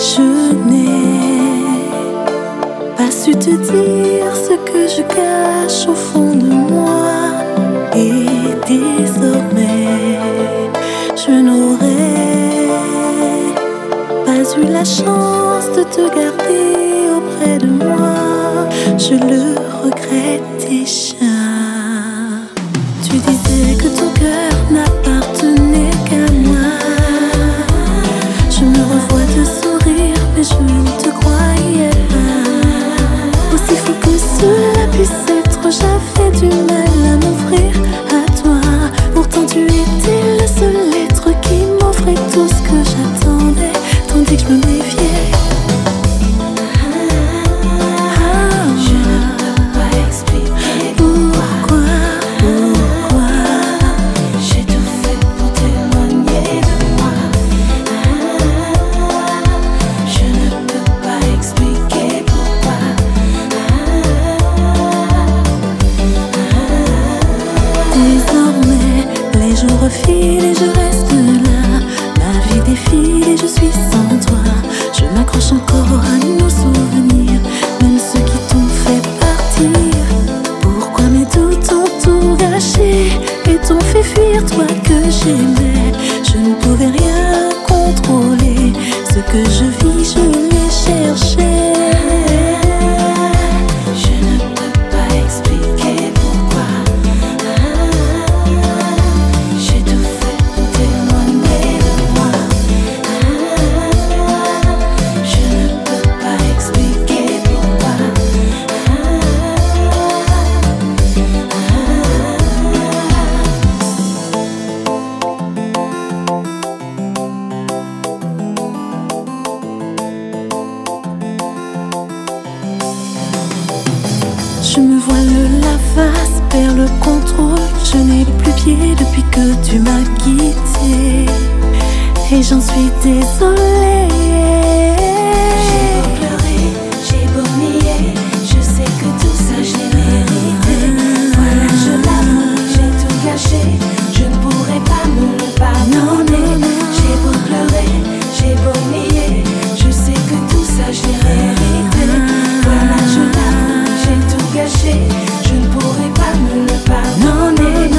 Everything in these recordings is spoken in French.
Je n'ai pas su te dire ce que je cache au fond de moi. Et désormais, je n'aurais pas eu la chance de te garder auprès de moi. Je le regrette déjà. Tu disais que ton cœur n'appartenait qu'à moi. Je me revois te sourire, mais je ne te croyais pas. Aussi fou que cela puisse être, j'avais du mal à m'offrir à toi. Pourtant tu étais le seul être qui m'offrait tout ce que j'attendais, tandis que je me méfiais. Les jours filent et je reste là. Ma vie défile et je suis sans toi. Je m'accroche encore à nos souvenirs, même ceux qui t'ont fait partir. Pourquoi mes doutes ont tout gâché et t'ont fait fuir toi que j'aimais? Je ne pouvais rien contrôler. Ce que je vis, je l'ai cherché. Je me voile la face, perds le contrôle. Je n'ai plus pied depuis que tu m'as quitté. Et j'en suis désolée. J'ai beau pleurer, j'ai beau nier, je sais que tout ça je l'ai mérité. Voilà, je l'avoue, j'ai tout gâché, je ne pourrai pas me le pardonner. J'ai beau pleurer, j'ai beau nier, je sais que tout ça je l'ai mérité. Voilà, je l'avoue, j'ai tout gâché, je ne pourrai pas me le pardonner.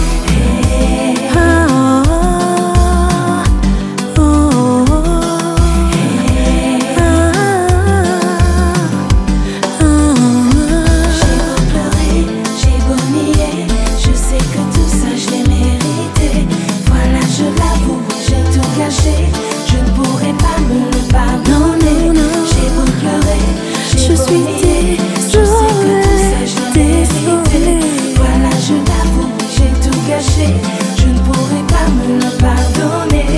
Je ne pourrai pas me le pardonner. J'ai beau pleurer, j'ai beau nier, je sais que tout ça je l'ai mérité. Voilà, je l'avoue, j'ai tout gâché, je ne pourrai pas me le pardonner.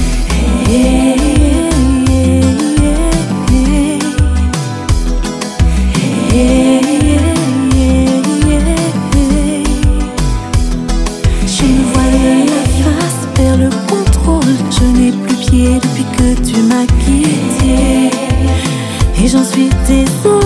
Je me voile la face, perds le contrôle. Je n'ai plus pied depuis que tu m'as quitté. Et j'en suis désolée.